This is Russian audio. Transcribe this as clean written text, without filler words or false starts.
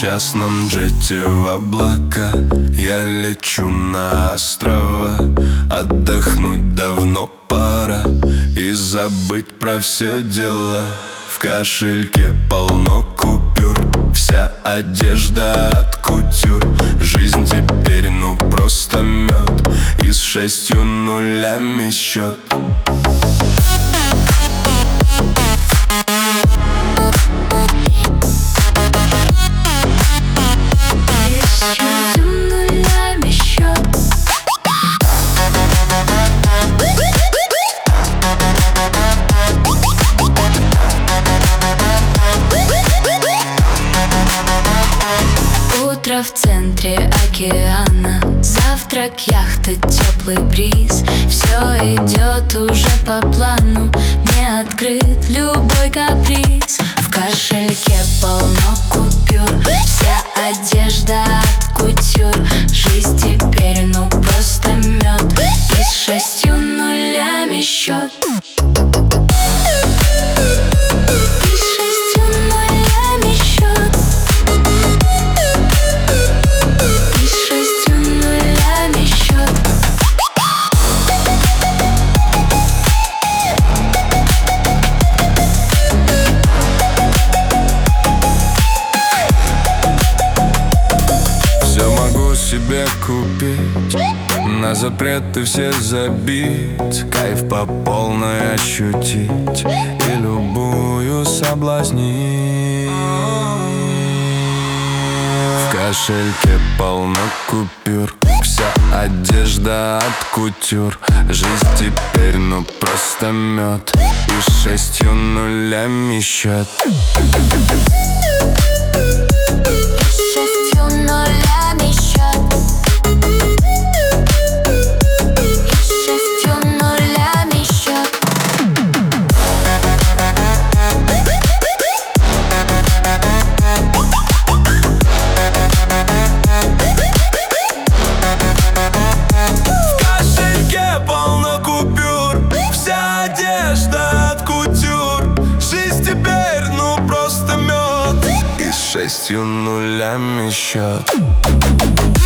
частном джете в облака я лечу на острова. Отдохнуть давно пора и забыть про все дела. В кошельке полно купюр, вся одежда от кутюр. Жизнь теперь ну просто мед, и с 6 нулями счет. Утро в центре океана, завтрак, яхта, теплый бриз. Все идет уже по плану, мне открыт любой каприз. В кошельке полно купюр, вся одежда от кутюр. Жизнь теперь ну просто мед, и с 6 нулями счет. Себе купить, на запреты все забить, кайф по полной ощутить и любую соблазнить. В кошельке полно купюр, вся одежда от кутюр. Жизнь теперь ну просто мед, и с 6 нулями счет. С 6 нулями счет.